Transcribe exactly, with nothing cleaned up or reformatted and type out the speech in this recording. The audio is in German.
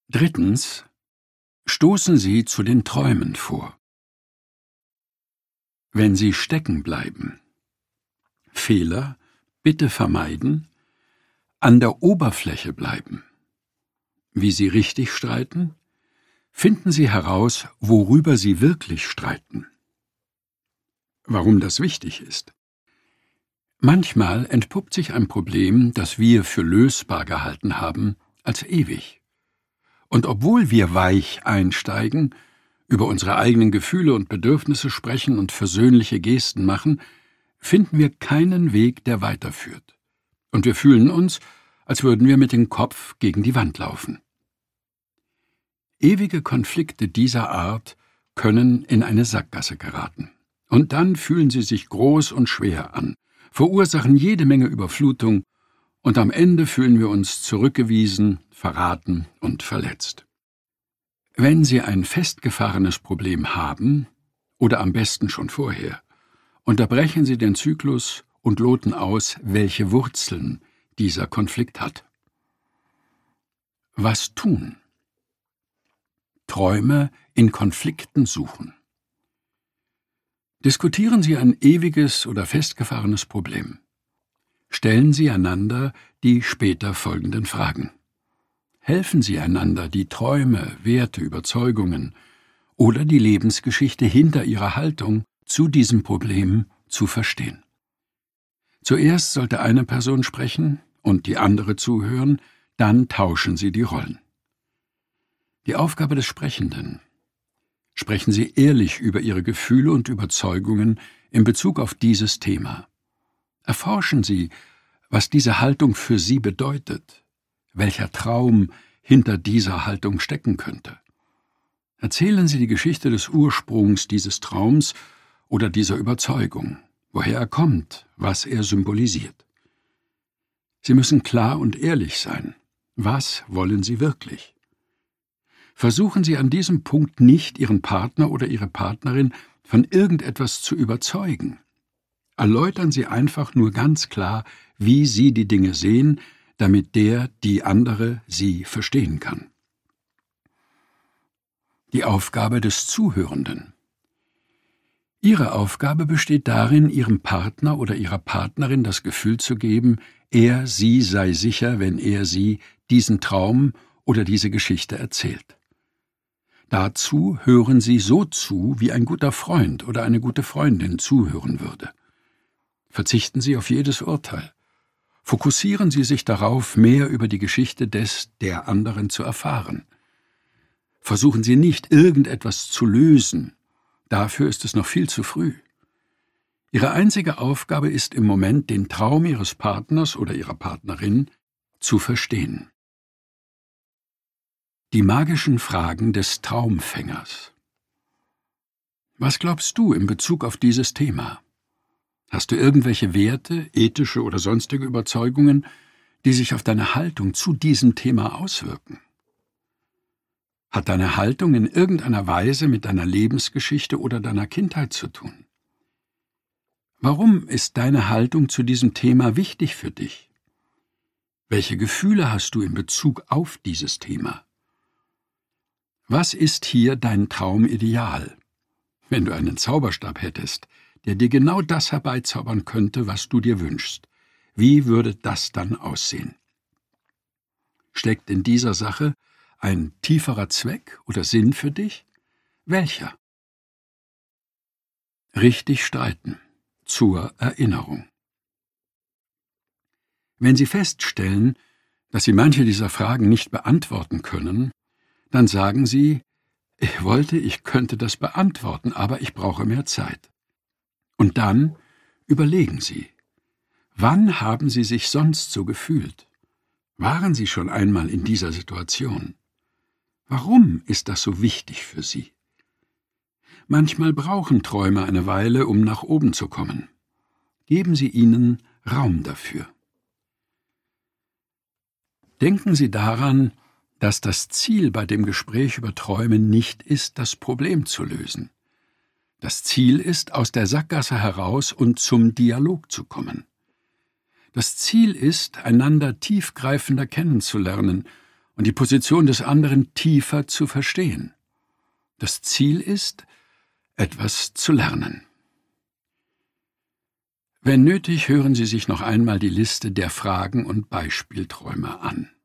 Drittens. Stoßen Sie zu den Träumen vor. Wenn Sie stecken bleiben. Fehler bitte vermeiden. An der Oberfläche bleiben. Wie Sie richtig streiten? Finden Sie heraus, worüber Sie wirklich streiten. Warum das wichtig ist. Manchmal entpuppt sich ein Problem, das wir für lösbar gehalten haben, als ewig. Und obwohl wir weich einsteigen, über unsere eigenen Gefühle und Bedürfnisse sprechen und versöhnliche Gesten machen, finden wir keinen Weg, der weiterführt. Und wir fühlen uns, als würden wir mit dem Kopf gegen die Wand laufen. Ewige Konflikte dieser Art können in eine Sackgasse geraten. Und dann fühlen sie sich groß und schwer an, verursachen jede Menge Überflutung, und am Ende fühlen wir uns zurückgewiesen, verraten und verletzt. Wenn Sie ein festgefahrenes Problem haben, oder am besten schon vorher, unterbrechen Sie den Zyklus und loten aus, welche Wurzeln dieser Konflikt hat. Was tun? Träume in Konflikten suchen. Diskutieren Sie ein ewiges oder festgefahrenes Problem. Stellen Sie einander die später folgenden Fragen. Helfen Sie einander, die Träume, Werte, Überzeugungen oder die Lebensgeschichte hinter Ihrer Haltung zu diesem Problem zu verstehen. Zuerst sollte eine Person sprechen und die andere zuhören, dann tauschen Sie die Rollen. Die Aufgabe des Sprechenden. Sprechen Sie ehrlich über Ihre Gefühle und Überzeugungen in Bezug auf dieses Thema. Erforschen Sie, was diese Haltung für Sie bedeutet, welcher Traum hinter dieser Haltung stecken könnte. Erzählen Sie die Geschichte des Ursprungs dieses Traums oder dieser Überzeugung, woher er kommt, was er symbolisiert. Sie müssen klar und ehrlich sein. Was wollen Sie wirklich? Versuchen Sie an diesem Punkt nicht, Ihren Partner oder Ihre Partnerin von irgendetwas zu überzeugen. Erläutern Sie einfach nur ganz klar, wie Sie die Dinge sehen, damit der, die andere, Sie verstehen kann. Die Aufgabe des Zuhörenden. Ihre Aufgabe besteht darin, Ihrem Partner oder Ihrer Partnerin das Gefühl zu geben, er, sie sei sicher, wenn er, sie diesen Traum oder diese Geschichte erzählt. Dazu hören Sie so zu, wie ein guter Freund oder eine gute Freundin zuhören würde. Verzichten Sie auf jedes Urteil. Fokussieren Sie sich darauf, mehr über die Geschichte des, der anderen zu erfahren. Versuchen Sie nicht, irgendetwas zu lösen. Dafür ist es noch viel zu früh. Ihre einzige Aufgabe ist im Moment, den Traum Ihres Partners oder Ihrer Partnerin zu verstehen. Die magischen Fragen des Traumfängers. Was glaubst du in Bezug auf dieses Thema? Hast du irgendwelche Werte, ethische oder sonstige Überzeugungen, die sich auf deine Haltung zu diesem Thema auswirken? Hat deine Haltung in irgendeiner Weise mit deiner Lebensgeschichte oder deiner Kindheit zu tun? Warum ist deine Haltung zu diesem Thema wichtig für dich? Welche Gefühle hast du in Bezug auf dieses Thema? Was ist hier dein Traumideal? Wenn du einen Zauberstab hättest, der dir genau das herbeizaubern könnte, was du dir wünschst, wie würde das dann aussehen? Steckt in dieser Sache ein tieferer Zweck oder Sinn für dich? Welcher? Richtig streiten. Zur Erinnerung. Wenn Sie feststellen, dass Sie manche dieser Fragen nicht beantworten können, dann sagen Sie, ich wollte, ich könnte das beantworten, aber ich brauche mehr Zeit. Und dann überlegen Sie, wann haben Sie sich sonst so gefühlt? Waren Sie schon einmal in dieser Situation? Warum ist das so wichtig für Sie? Manchmal brauchen Träume eine Weile, um nach oben zu kommen. Geben Sie ihnen Raum dafür. Denken Sie daran, dass das Ziel bei dem Gespräch über Träume nicht ist, das Problem zu lösen. Das Ziel ist, aus der Sackgasse heraus und zum Dialog zu kommen. Das Ziel ist, einander tiefgreifender kennenzulernen und die Position des anderen tiefer zu verstehen. Das Ziel ist, etwas zu lernen. Wenn nötig, hören Sie sich noch einmal die Liste der Fragen und Beispielträume an.